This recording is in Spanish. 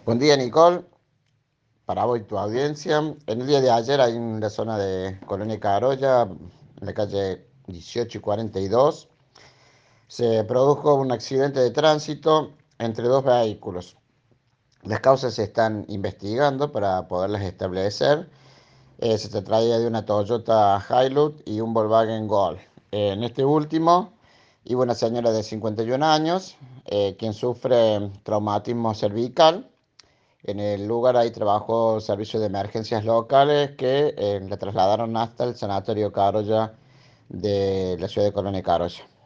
Buen día, Nicole, para vos y tu audiencia. En el día de ayer, ahí en la zona de Colonia Carolla, en la calle 18 y 42, se produjo un accidente de tránsito entre dos vehículos. Las causas se están investigando para poderlas establecer. Se traía de una Toyota Hilux y un Volkswagen Gol. En este último iba una señora de 51 años, quien sufre traumatismo cervical. En el lugar ahí trabajó servicios de emergencias locales que la trasladaron hasta el Sanatorio Carolla de la ciudad de Colonia Carolla.